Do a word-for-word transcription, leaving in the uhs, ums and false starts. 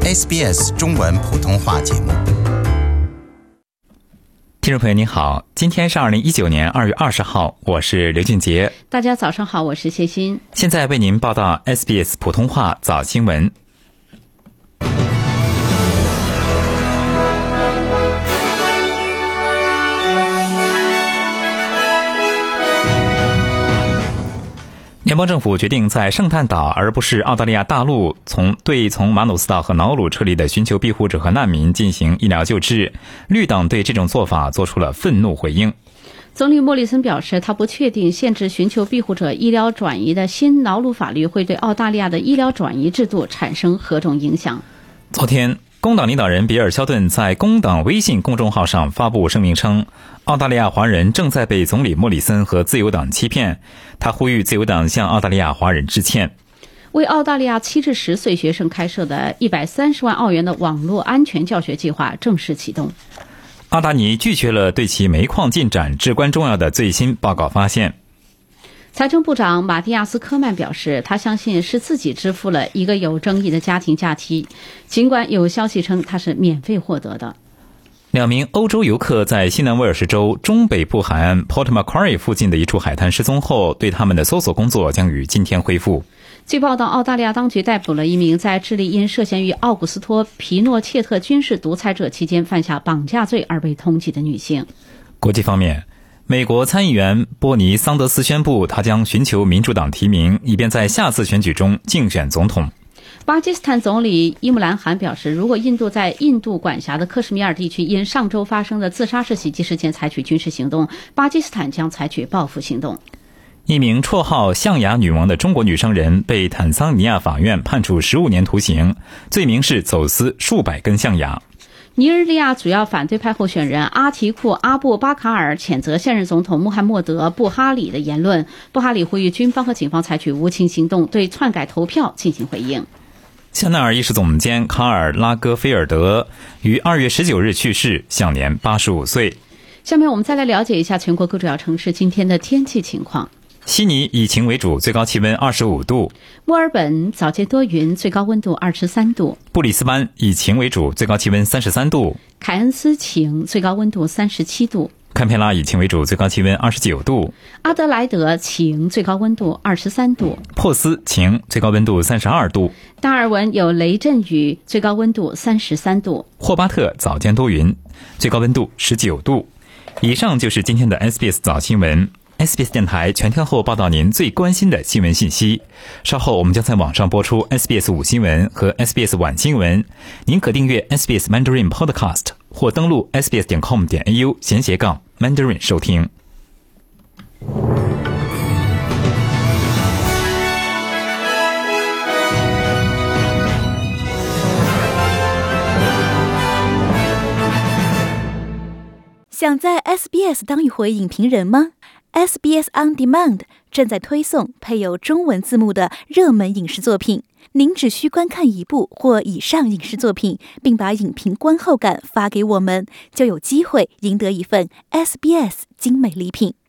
S B S 中文普通话节目。 听众朋友您好，今天是二零一九年二月二十号，我是刘俊杰。 大家早上好，我是谢欣。 现在为您报道 S B S 普通话早新闻。联邦政府决定在圣诞岛而不是澳大利亚大陆从对从马努斯岛和瑙鲁撤离的寻求庇护者和难民进行医疗救治。绿党对这种做法做出了愤怒回应。 总理莫里森表示，他不确定限制寻求庇护者医疗转移的新瑙鲁法律会对澳大利亚的医疗转移制度产生何种影响。 昨天工党领导人比尔·肖顿在工党微信公众号上发布声明称，澳大利亚华人正在被总理莫里森和自由党欺骗。他呼吁自由党向澳大利亚华人致歉。 为澳大利亚七至十岁学生开设的一百三十万澳元的网络安全教学计划正式启动。 阿达尼拒绝了对其煤矿进展至关重要的最新报告发现。 财政部长马蒂亚斯·科曼表示，他相信是自己支付了一个有争议的家庭假期，尽管有消息称他是免费获得的。 两名欧洲游客在西南威尔士州中北部海岸 Port Macquarie 附近的一处海滩失踪后，对他们的搜索工作将于今天恢复。 据报道，澳大利亚当局逮捕了一名在智利因涉嫌与奥古斯托·皮诺切特军事独裁者期间犯下绑架罪而被通缉的女性。 国际方面，美国参议员波尼·桑德斯宣布，他将寻求民主党提名，以便在下次选举中竞选总统。 巴基斯坦总理伊姆兰汗表示，如果印度在印度管辖的克什米尔地区因上周发生的自杀式袭击事件采取军事行动，巴基斯坦将采取报复行动。 一名绰号象牙女王的中国女商人被坦桑尼亚法院判处十五年徒刑，罪名是走私数百根象牙。 尼日利亚主要反对派候选人阿提库·阿布巴卡尔谴责现任总统穆罕默德·布哈里的言论。布哈里呼吁军方和警方采取无情行动，对篡改投票进行回应。 香奈儿艺术总监卡尔·拉戈菲尔德于二月十九日去世，享年八十五岁。 下面我们再来了解一下全国各主要城市今天的天气情况。 悉尼以晴为主，最高气温二十五度； 墨尔本早间多云，最高温度二十三度； 布里斯班以晴为主，最高气温三十三度； 凯恩斯晴，最高温度三十七度； 堪培拉以晴为主，最高气温二十九度； 阿德莱德晴，最高温度二十三度； 珀斯晴，最高温度三十二度； 达尔文有雷阵雨，最高温度三十三度； 霍巴特早间多云，最高温度十九度。以上就是今天的 S B S 早新闻。S B S 电台全天候报道您最关心的新闻信息。稍后我们将在网上播出 S B S 午新闻和 S B S 晚新闻。您可订阅 S B S Mandarin Podcast 或登录 S B S 点 com 点 A U 闲斜杠 Mandarin 收听。 想在 S B S 当一回影评人吗？ S B S On Demand 正在推送配有中文字幕的热门影视作品，您只需观看一部或以上影视作品，并把影评观后感发给我们，就有机会赢得一份 S B S 精美礼品。